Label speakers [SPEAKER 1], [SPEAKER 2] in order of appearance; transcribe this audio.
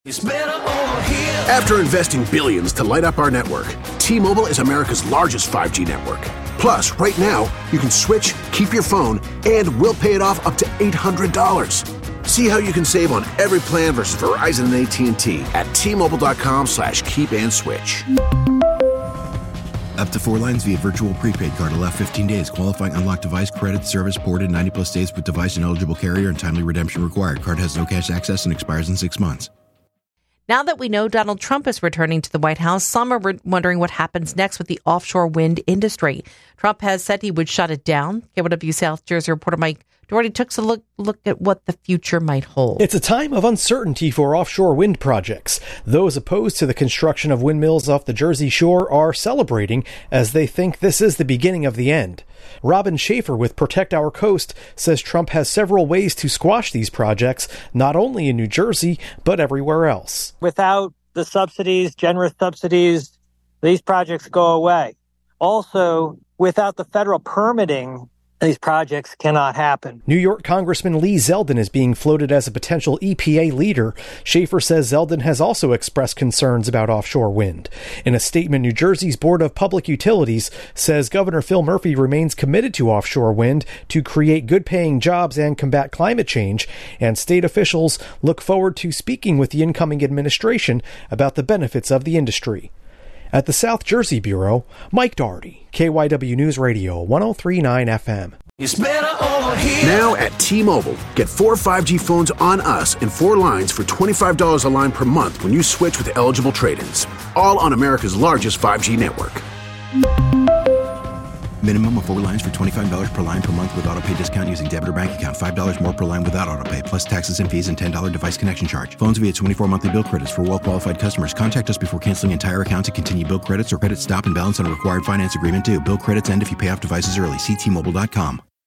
[SPEAKER 1] It's better over here.
[SPEAKER 2] After investing billions to light up our network, T-Mobile is America's largest 5G network. Plus, right now, you can switch, keep your phone, and we'll pay it off up to $800. See how you can save on every plan versus Verizon and AT&T at T-Mobile.com/keep-and-switch.
[SPEAKER 3] Up to 4 lines via virtual prepaid card. Allow 15 days. Qualifying unlocked device credit service ported 90-plus days with device and eligible carrier and timely redemption required. Card has no cash access and expires in 6 months.
[SPEAKER 4] Now that we know Donald Trump is returning to the White House, some are wondering what happens next with the offshore wind industry. Trump has said he would shut it down. KYW South Jersey reporter Mike Doherty took a look at what the future might hold.
[SPEAKER 5] It's a time of uncertainty for offshore wind projects. Those opposed to the construction of windmills off the Jersey Shore are celebrating as they think this is the beginning of the end. Robin Schaefer with Protect Our Coast says Trump has several ways to squash these projects, not only in New Jersey, but everywhere else.
[SPEAKER 6] Without the subsidies, generous subsidies, these projects go away. Also, without the federal permitting, these projects cannot happen.
[SPEAKER 5] New York Congressman Lee Zeldin is being floated as a potential EPA leader. Schaefer says Zeldin has also expressed concerns about offshore wind. In a statement, New Jersey's Board of Public Utilities says Governor Phil Murphy remains committed to offshore wind to create good-paying jobs and combat climate change, and state officials look forward to speaking with the incoming administration about the benefits of the industry. At the South Jersey Bureau, Mike Doherty, KYW News Radio 103.9 FM.
[SPEAKER 1] It's better over here.
[SPEAKER 2] Now at T-Mobile, get 4 5G phones on us and 4 lines for $25 a line per month when you switch with eligible trade-ins. All on America's largest 5G network.
[SPEAKER 3] Minimum of 4 lines for $25 per line per month with autopay discount using debit or bank account. $5 more per line without autopay, plus taxes and fees and $10 device connection charge. Phones via 24 monthly bill credits for well-qualified customers. Contact us before canceling entire account to continue bill credits or credit stop and balance on a required finance agreement due. Bill credits end if you pay off devices early. See T-Mobile.com.